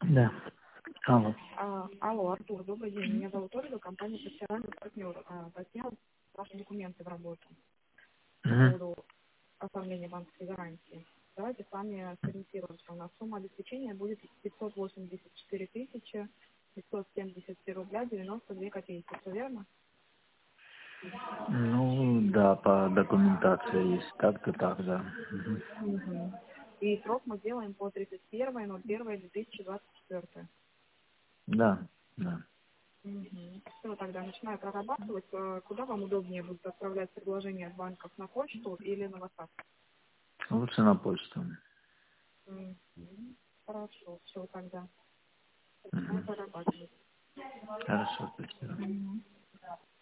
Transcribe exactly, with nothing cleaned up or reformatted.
Да. Алло. А, алло, Артур, добрый день. Меня зовут Ольга, компания «Профессиональный партнер». А, Татьяна, ваши документы в работу по Угу. поводу оформления банковской гарантии. Давайте с вами сориентируемся. У нас сумма обеспечения будет пятьсот восемьдесят четыре тысячи пятьсот семьдесят три рубля девяносто две копейки. Все верно? Ну, да, по документации есть. Так-то так, да. Угу. Угу. И срок мы делаем по тридцать первое ноль первое две тысячи двадцать четвёртое. Да, да. Угу. Все, тогда начинаю прорабатывать. Э, Куда вам удобнее будет отправлять предложения от банков, на почту или на WhatsApp? Лучше на почту. Мгм. Хорошо, все тогда. Начинаю Угу. прорабатывать. Хорошо, спасибо. Мгм.